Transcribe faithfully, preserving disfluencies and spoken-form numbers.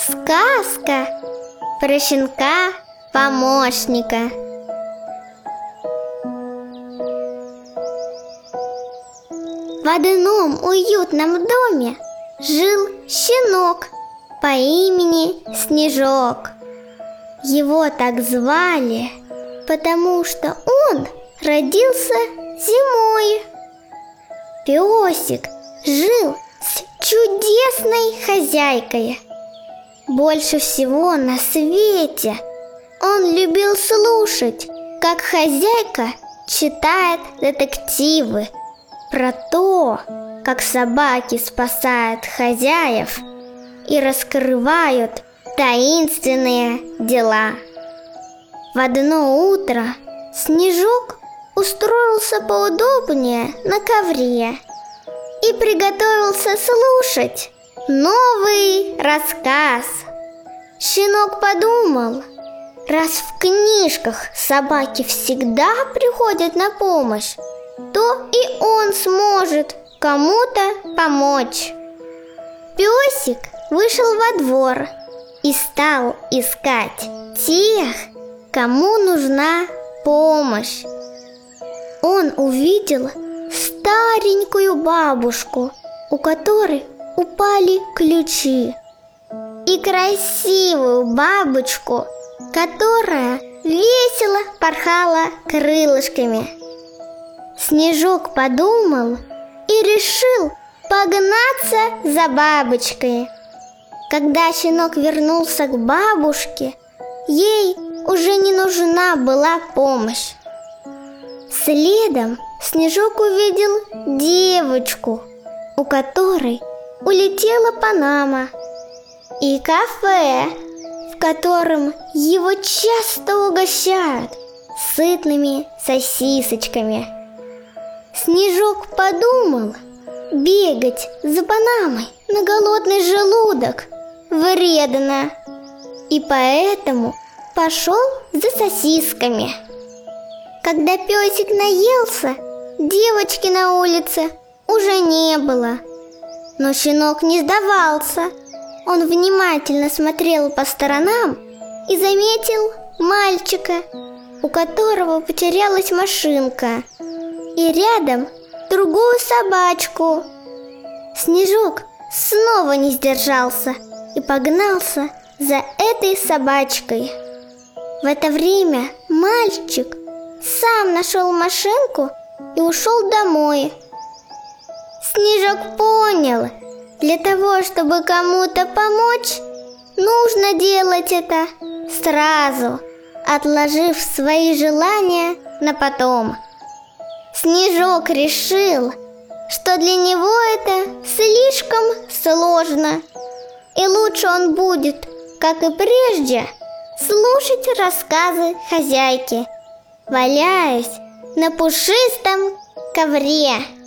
Сказка про щенка-помощника. В одном уютном доме жил щенок по имени Снежок. Его так звали, потому что он родился зимой. Песик жил с чудесной хозяйкой. Больше всего на свете он любил слушать, как хозяйка читает детективы про то, как собаки спасают хозяев и раскрывают таинственные дела. В одно утро Снежок устроился поудобнее на ковре и приготовился слушать новый рассказ. Щенок подумал, раз в книжках собаки всегда приходят на помощь, то и он сможет кому-то помочь. Песик вышел во двор и стал искать тех, кому нужна помощь. Он увидел старенькую бабушку, у которой упали ключи, и красивую бабочку, которая весело порхала крылышками. Снежок подумал и решил погнаться за бабочкой. Когда щенок вернулся к бабушке, ей уже не нужна была помощь. Следом Снежок увидел девочку, у которой улетела Панама, и кафе, в котором его часто угощают сытными сосисочками. Снежок подумал, бегать за Панамой на голодный желудок вредно, и поэтому пошел за сосисками. Когда песик наелся, девочки на улице уже не было. Но щенок не сдавался. Он внимательно смотрел по сторонам и заметил мальчика, у которого потерялась машинка, и рядом другую собачку. Снежок снова не сдержался и погнался за этой собачкой. В это время мальчик сам нашел машинку и ушел домой. Снежок понял, для того, чтобы кому-то помочь, нужно делать это сразу, отложив свои желания на потом. Снежок решил, что для него это слишком сложно, и лучше он будет, как и прежде, слушать рассказы хозяйки, валяясь на пушистом ковре.